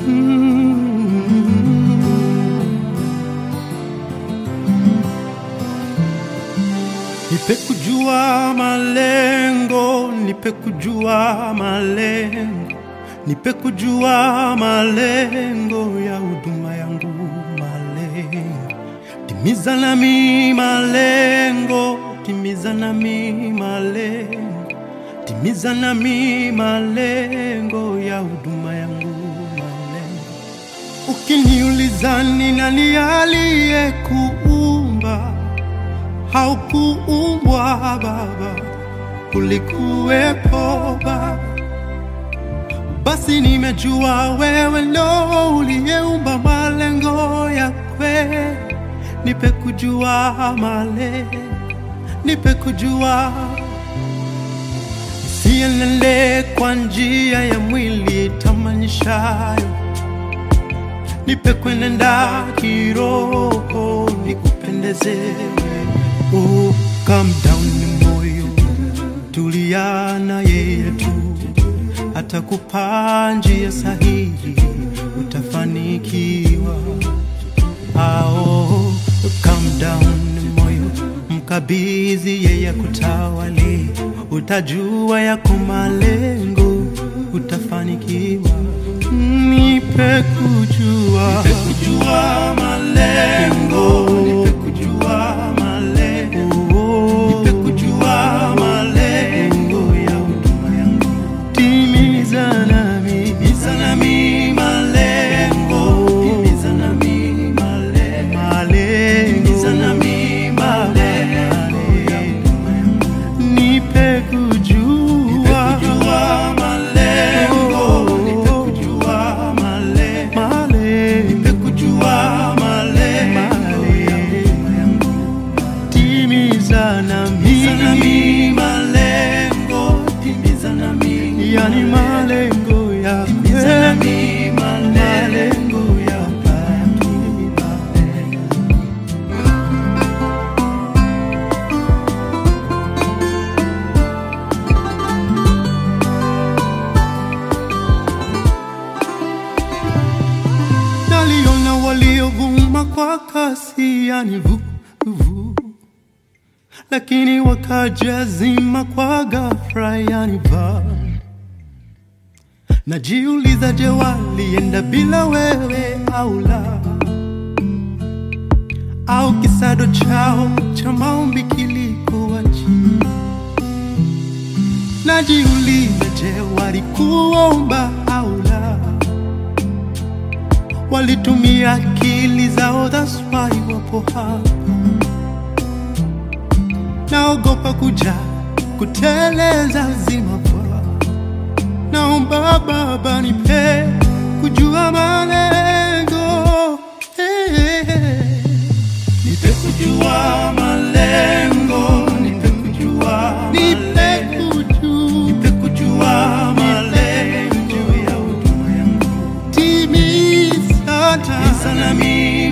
Nipe kujua malengo, nipe kujua malengo, nipe kujua malengo ya huduma yangu, malengo. Timiza nami malengo, timiza nami malengo, timiza nami malengo ya huduma yangu, malengo. Ukiniuliza ni nani aliyekuumba, haukuumbwa Baba, ulikuwepo Baba. Basi nimejua wewe ndo uliyeumba malengo ya kweli. Nipe kujua malengo, nipe kujua. Sienende kwa njia ya mwili tamanishayo, nipe kwenenda kiroho nikupendeze wewe. Oh, calm down ni moyo, tulia na yeye tu, atakupa njia sahihi, utafanikiwa. Oh, calm down ni moyo, mkabidhi yeye kutawali, utajua yako malengo, utafanikiwa. Nipe kujua, nipe kujua malengo, nipe kujua malengo, nipe kujua malengo ya huduma yangu. Timiza nami malengo, timiza nami malengo, timiza nami malengo ya huduma yangu. Nipe kujua, nipe kujua malengo, nipe kujua malengo, nipe kujua malengo ya huduma yangu. Timiza nami malengo, timiza nami, yani malengo ya timiza nami malengo ya huduma. Naliona waliovuma kwa kasi, yani vuvu, lakini wakajazima kwa ghafla, yani va. Najiuliza, je, walienda bila wewe au la? Au kisado chao cha maombi kilikuwa chini? Najiuliza, je, walikuomba au la? Walitumia akili zao, that's why wapo hapa. Naogopa kuja kuteleza zima kwa. Naomba Baba nipe kujua malengo, nipe kujua malengo, nipe kujua malengo, nipe kujua malengo ya huduma yangu. Timiza nami